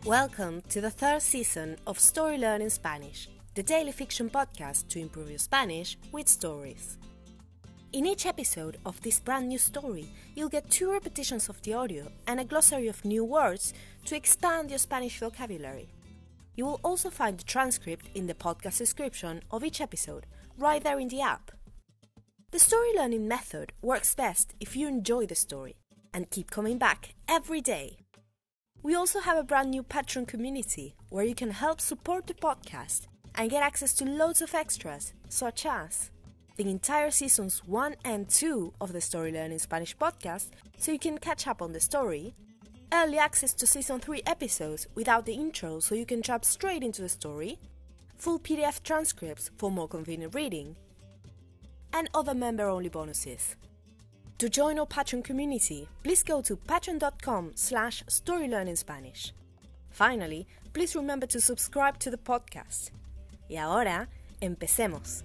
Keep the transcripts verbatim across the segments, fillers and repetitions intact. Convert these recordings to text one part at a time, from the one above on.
Welcome to the third season of Story Learning Spanish, the daily fiction podcast to improve your Spanish with stories. In each episode of this brand new story, you'll get two repetitions of the audio and a glossary of new words to expand your Spanish vocabulary. You will also find the transcript in the podcast description of each episode, right there in the app. The story learning method works best if you enjoy the story and keep coming back every day. We also have a brand new Patreon community where you can help support the podcast and get access to loads of extras, such as the entire seasons one and two of the Story Learning Spanish podcast, so you can catch up on the story, early access to season three episodes without the intro so you can jump straight into the story, full P D F transcripts for more convenient reading, and other member-only bonuses. To join our Patreon community, please go to patreon.com slash storylearningspanish. Finally, please remember to subscribe to the podcast. Y ahora, empecemos.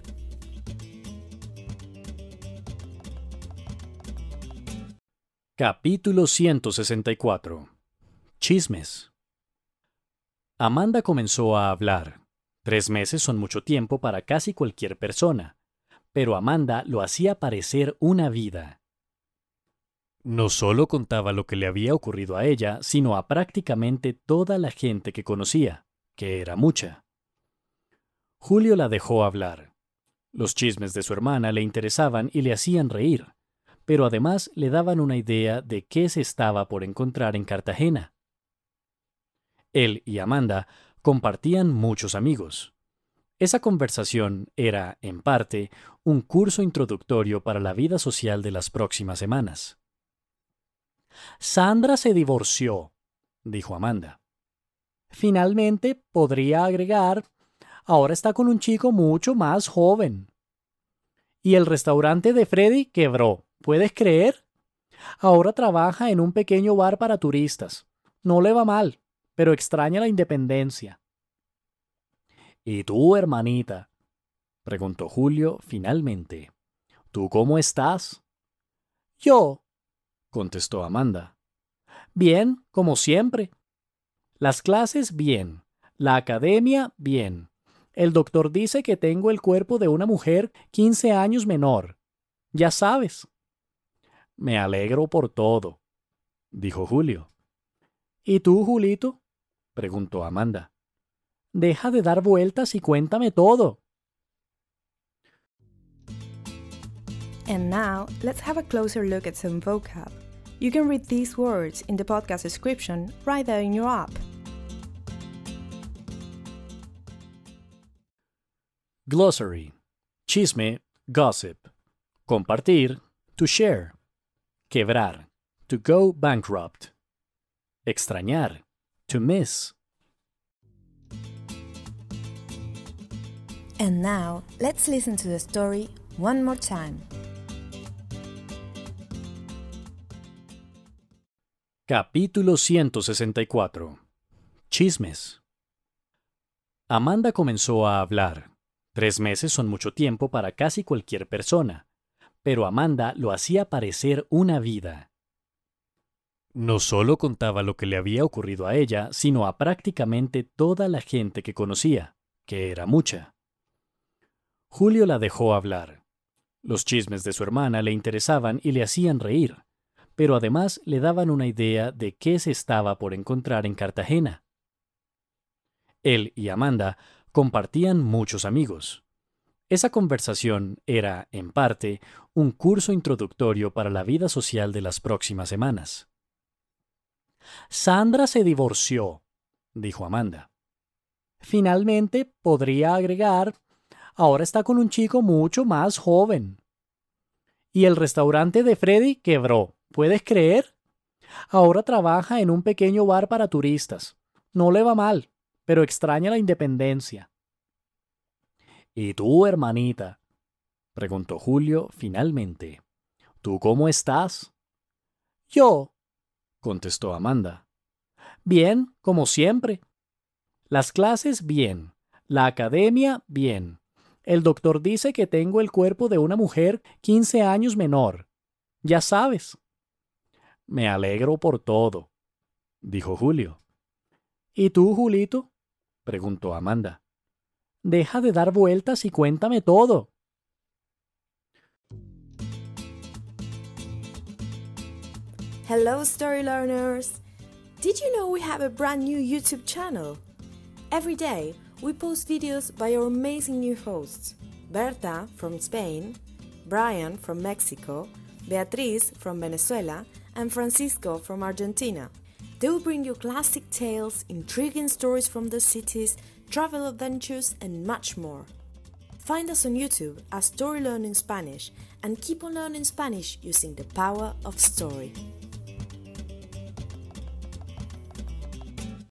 Capítulo ciento sesenta y cuatro. Chismes. Amanda comenzó a hablar. Tres meses son mucho tiempo para casi cualquier persona, pero Amanda lo hacía parecer una vida. No solo contaba lo que le había ocurrido a ella, sino a prácticamente toda la gente que conocía, que era mucha. Julio la dejó hablar. Los chismes de su hermana le interesaban y le hacían reír, pero además le daban una idea de qué se estaba por encontrar en Cartagena. Él y Amanda compartían muchos amigos. Esa conversación era, en parte, un curso introductorio para la vida social de las próximas semanas. Sandra se divorció, dijo Amanda. Finalmente, podría agregar, ahora está con un chico mucho más joven. Y el restaurante de Freddy quebró, ¿puedes creer? Ahora trabaja en un pequeño bar para turistas. No le va mal, pero extraña la independencia. ¿Y tú, hermanita? Preguntó Julio finalmente. ¿Tú cómo estás? Yo, contestó Amanda. Bien, como siempre. Las clases, bien. La academia, bien. El doctor dice que tengo el cuerpo de una mujer quince años menor. Ya sabes. Me alegro por todo, dijo Julio. ¿Y tú, Julito? Preguntó Amanda. Deja de dar vueltas y cuéntame todo. And now, let's have a closer look at some vocab. You can read these words in the podcast description right there in your app. Glossary. Chisme, gossip. Compartir, to share. Quebrar, to go bankrupt. Extrañar, to miss. And now, let's listen to the story one more time. Capítulo ciento sesenta y cuatro. Chismes. Amanda comenzó a hablar. Tres meses son mucho tiempo para casi cualquier persona, pero Amanda lo hacía parecer una vida. No solo contaba lo que le había ocurrido a ella, sino a prácticamente toda la gente que conocía, que era mucha. Julio la dejó hablar. Los chismes de su hermana le interesaban y le hacían reír, pero además le daban una idea de qué se estaba por encontrar en Cartagena. Él y Amanda compartían muchos amigos. Esa conversación era, en parte, un curso introductorio para la vida social de las próximas semanas. Sandra se divorció, dijo Amanda. Finalmente, podría agregar, ahora está con un chico mucho más joven. Y el restaurante de Freddy quebró, ¿puedes creer? Ahora trabaja en un pequeño bar para turistas. No le va mal, pero extraña la independencia. ¿Y tú, hermanita? Preguntó Julio finalmente. ¿Tú cómo estás? Yo, contestó Amanda. Bien, como siempre. Las clases, bien. La academia, bien. El doctor dice que tengo el cuerpo de una mujer quince años menor. Ya sabes. Me alegro por todo, dijo Julio. ¿Y tú, Julito? Preguntó Amanda. Deja de dar vueltas y cuéntame todo. Hello, story learners! Did you know we have a brand new YouTube channel? Every day, we post videos by our amazing new hosts, Berta from Spain, Brian from Mexico, Beatriz from Venezuela, and Francisco from Argentina. They will bring you classic tales, intriguing stories from the cities, travel adventures, and much more. Find us on YouTube as Story Learning Spanish and keep on learning Spanish using the power of story.